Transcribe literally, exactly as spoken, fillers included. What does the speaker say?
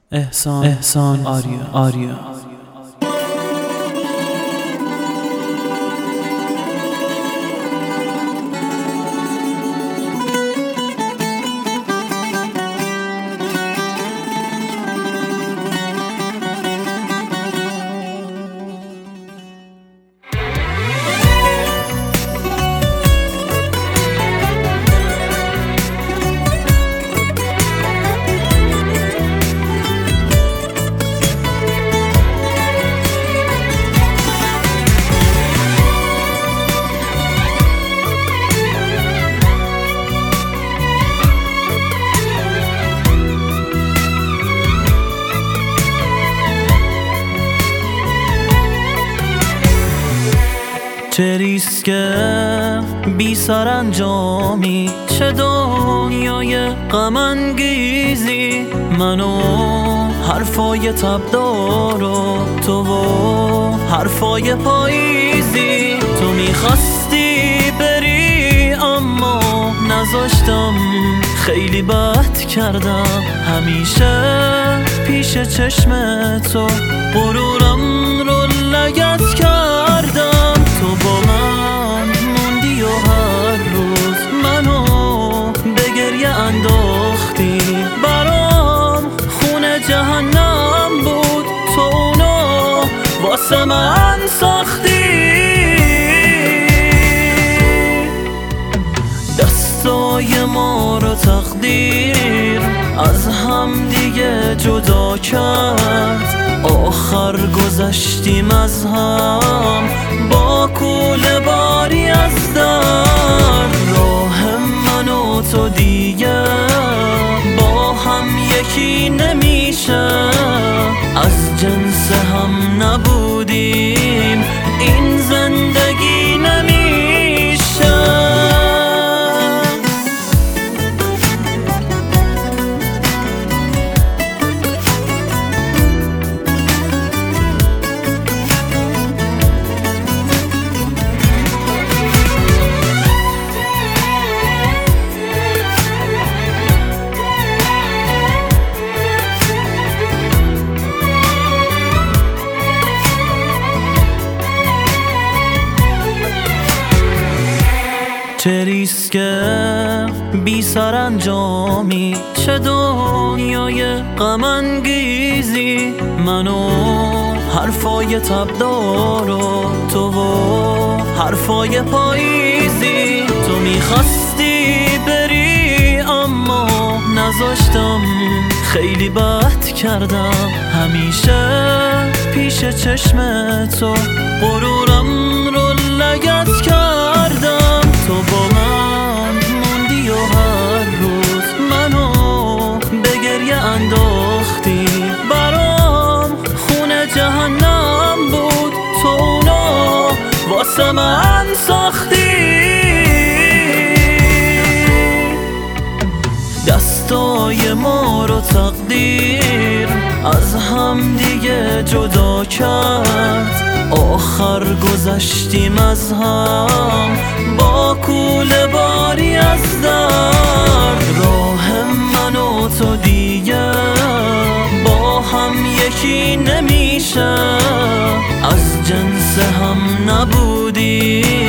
احسان احسان آریا آریا چه ریسک بی سرانجامی، چه دنیای غم انگیزی. منو حرفای تبدار و تو و حرفای پاییزی. تو میخواستی بری اما نذاشتم، خیلی بد کردم. همیشه پیش چشم تو غرورم رو لگد کردم. تو با من موندی و هر روز منو به گریه انداختی. برام خونه جهنم بود، تو اونو واسه من ساختی. دستای ما رو تقدیر از هم دیگه جدا کرد. آخر گذشتیم از هم با کوله باری از در. راه من و تو دیگه با هم یکی نمیشه. از جنس هم نبودیم، این زندگی نمیشه. چه ریسک بی سرانجامی، چه دنیای غم انگیزی. منو حرفای تبدار و تو و حرفای پاییزی. تو میخواستی بری اما نذاشتم، خیلی بد کردم. همیشه پیش چشم تو غرورم رو لگد کردم. تو با من موندی و هر روز منو به گریه انداختی. برام خونه جهنم بود، تو اونو واسه من ساختی. دستای ما رو تقدیر از هم دیگه جدا کرد. آخر گذشتیم از هم با کوله باری از در. راه من و تو دیگه با هم یکی نمیشه. از جنس هم نبودیم،